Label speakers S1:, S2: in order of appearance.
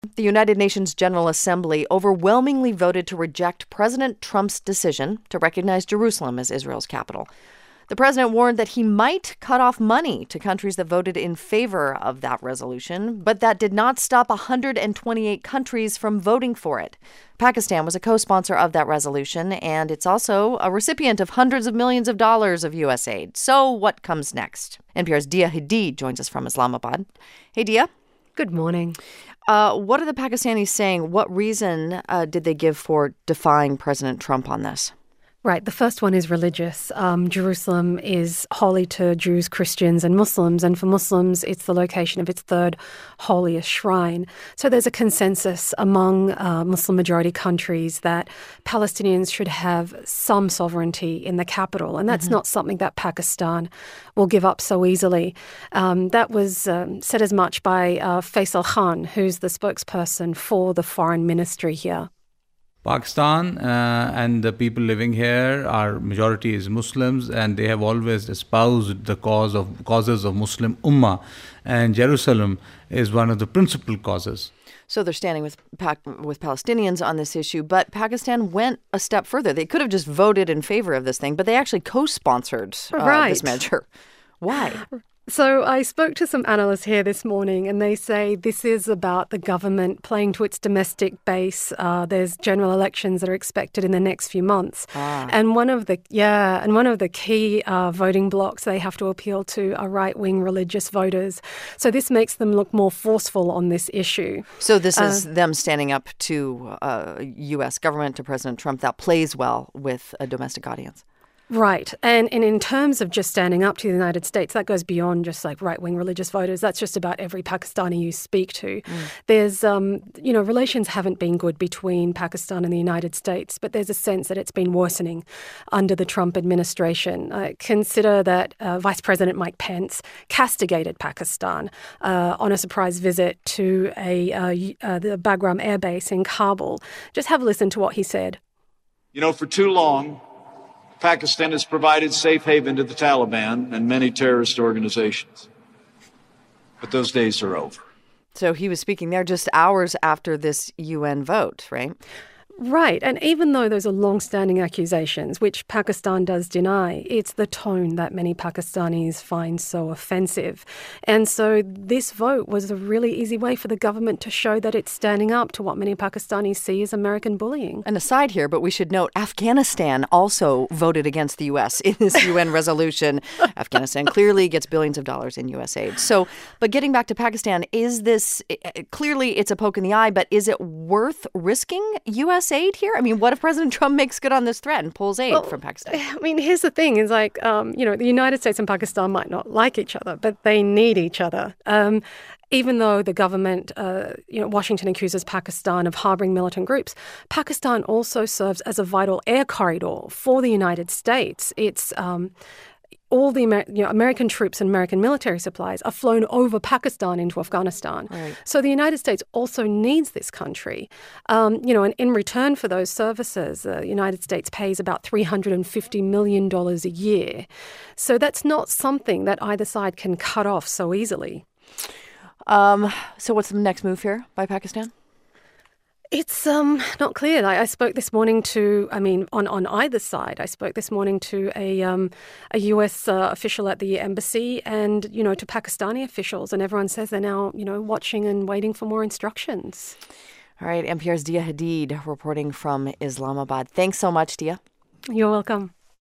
S1: The United Nations General Assembly overwhelmingly voted to reject President Trump's decision to recognize Jerusalem as Israel's capital. The president warned that he might cut off money to countries that voted in favor of that resolution, but that did not stop 128 countries from voting for it. Pakistan was a co-sponsor of that resolution, and it's also a recipient of hundreds of millions of dollars of U.S. aid. So what comes next? NPR's Dia Hadid joins us from Islamabad. Hey, Dia.
S2: Good morning.
S1: What are the Pakistanis saying? What reason did they give for defying President Trump on this?
S2: Right. The first one is religious. Jerusalem is holy to Jews, Christians, and Muslims. And for Muslims, it's the location of its third holiest shrine. So there's a consensus among Muslim-majority countries that Palestinians should have some sovereignty in the capital. And that's not something that Pakistan will give up so easily. That was said as much by Faisal Khan, who's the spokesperson for the foreign ministry here.
S3: Pakistan and the people living here, our majority is Muslims, and they have always espoused the causes of Muslim Ummah, and Jerusalem is one of the principal causes.
S1: So they're standing with Palestinians on this issue, but Pakistan went a step further. They could have just voted in favor of this thing, but they actually co-sponsored this measure. Why?
S2: So I spoke to some analysts here this morning, and they say this is about the government playing to its domestic base. There's general elections that are expected in the next few months, and one of the key voting blocs they have to appeal to are right-wing religious voters. So this makes them look more forceful on this issue.
S1: So this is them standing up to U.S. government, to President Trump. That plays well with a domestic audience.
S2: Right. And in terms of just standing up to the United States, that goes beyond just like right-wing religious voters. That's just about every Pakistani you speak to. There's, relations haven't been good between Pakistan and the United States, but there's a sense that it's been worsening under the Trump administration. Consider that Vice President Mike Pence castigated Pakistan on a surprise visit to the Bagram Air Base in Kabul. Just have a listen to what he said.
S4: For too long, Pakistan has provided safe haven to the Taliban and many terrorist organizations. But those days are over.
S1: So he was speaking there just hours after this UN vote, right?
S2: Right. And even though those are long-standing accusations, which Pakistan does deny, it's the tone that many Pakistanis find so offensive. And so this vote was a really easy way for the government to show that it's standing up to what many Pakistanis see as American bullying.
S1: An aside here, but we should note Afghanistan also voted against the U.S. in this UN resolution. Afghanistan clearly gets billions of dollars in U.S. aid. So, but getting back to Pakistan, is this, clearly it's a poke in the eye, but is it worth risking U.S. aid here? I mean, what if President Trump makes good on this threat and pulls aid from Pakistan?
S2: I mean, here's the thing is the United States and Pakistan might not like each other, but they need each other. Even though the government, Washington accuses Pakistan of harboring militant groups, Pakistan also serves as a vital air corridor for the United States. It's all the American troops and American military supplies are flown over Pakistan into Afghanistan.
S1: Right.
S2: So the United States also needs this country. And in return for those services, the United States pays about $350 million a year. So that's not something that either side can cut off so easily.
S1: So what's the next move here by Pakistan?
S2: It's not clear. I spoke this morning on either side. I spoke this morning to a U.S. official at the embassy and, to Pakistani officials. And everyone says they're now, watching and waiting for more instructions.
S1: All right. NPR's Dia Hadid reporting from Islamabad. Thanks so much, Dia.
S2: You're welcome.